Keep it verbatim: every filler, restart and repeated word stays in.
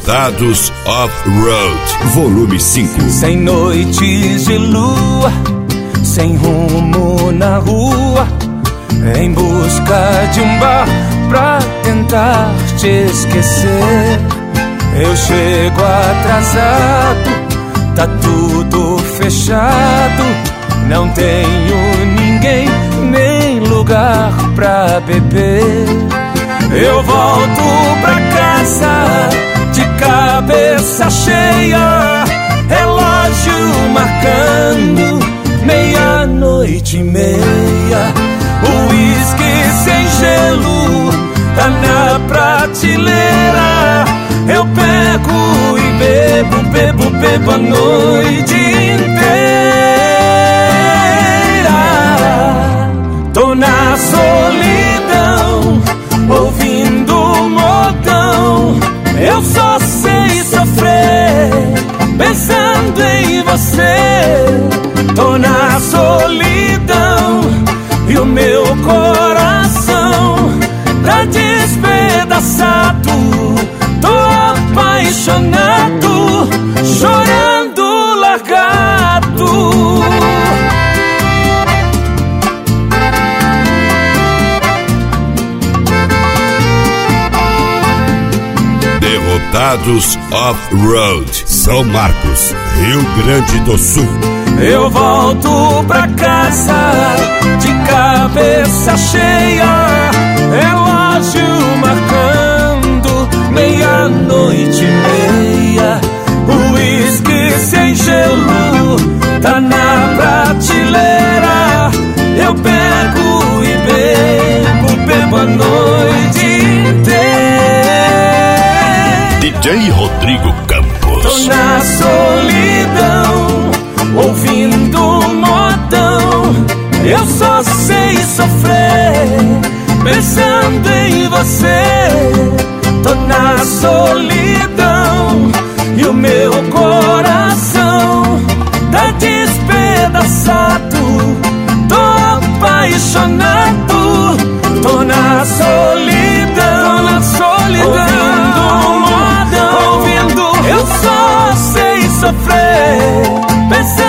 Derrotados Off-Road, volume cinco. Sem noites de lua, sem rumo na rua, em busca de um bar pra tentar te esquecer. Eu chego atrasado, tá tudo fechado, não tenho ninguém nem lugar pra beber. Eu volto pra casa de cabeça cheia, relógio marcando meia-noite e meia. O uísque sem gelo tá na prateleira. Eu pego e bebo, bebo, bebo a noite inteira. Tô na solidão, ouvindo modão. Eu só sei sofrer pensando em você. Tô na solidão e o meu coração tá despedaçado. Tô apaixonado, chorando largado. Derrotados Off-Road, São Marcos, Rio Grande do Sul. Eu volto pra casa de cabeça cheia, relógio marcando meia-noite e meia. O uísque sem gelo tá na prateleira. Eu pego e bebo, bebo a noite inteira. D J Rodrigo Campos. Tô na solidão, ouvindo modão. Eu só sei sofrer pensando em você. Tô na solidão e o meu coração tá despedaçado. Tô apaixonado, tô na solidão, tô na solidão, ouvindo modão, ouvindo. Eu só sei sofrer pensando